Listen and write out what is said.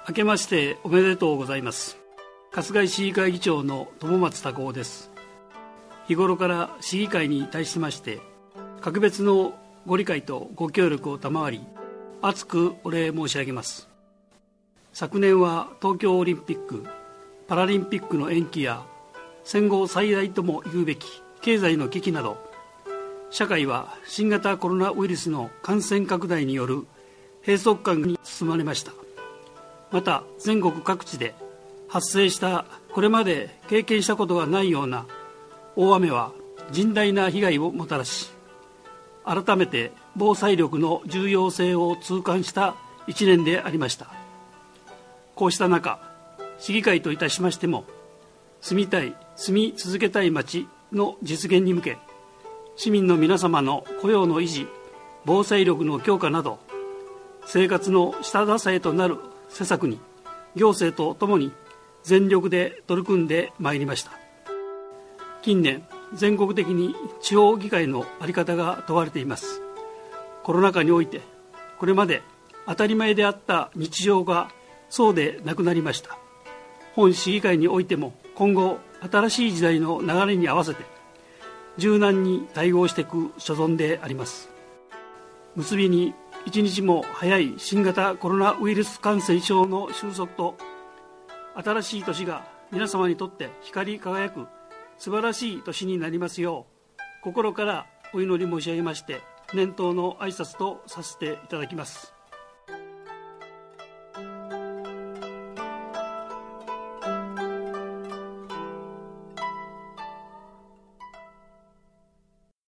明けましておめでとうございます。春日井市議会議長の友松孝夫です。日頃から市議会に対しまして格別のご理解とご協力を賜り、厚くお礼申し上げます。昨年は東京オリンピック・パラリンピックの延期や戦後最大とも言うべき経済の危機など、社会は新型コロナウイルスの感染拡大による閉塞感に包まれました。また全国各地で発生したこれまで経験したことがないような大雨は甚大な被害をもたらし、改めて防災力の重要性を痛感した1年でありました。こうした中、市議会といたしましても、住みたい、住み続けたい街の実現に向け、市民の皆様の雇用の維持、防災力の強化など、生活の下支えとなる施策に行政とともに全力で取り組んでまいりました。近年、全国的に地方議会の在り方が問われています。コロナ禍において、これまで当たり前であった日常がそうでなくなりました。本市議会においても今後新しい時代の流れに合わせて柔軟に対応していく所存であります。結びに一日も早い新型コロナウイルス感染症の収束と、新しい年が皆様にとって光り輝く素晴らしい年になりますよう、心からお祈り申し上げまして、年頭の挨拶とさせていただきます。